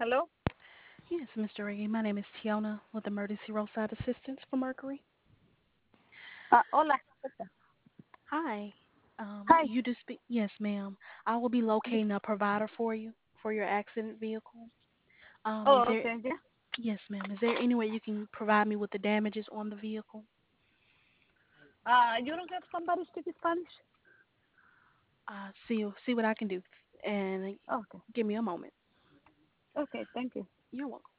Hello? Yes, Mr. Reggie. My name is Tiona with Emergency Roadside Assistance for Mercury. Hola. Hi. Hi. You do speak? Yes, ma'am. I will be locating a provider for you for your accident vehicle. Is Oh, there? okay, yeah. Yes, ma'am. Is there any way you can provide me with the damages on the vehicle? You don't have somebody speak Spanish? See what I can do, and Okay. give me a moment. Okay, thank you. You're welcome.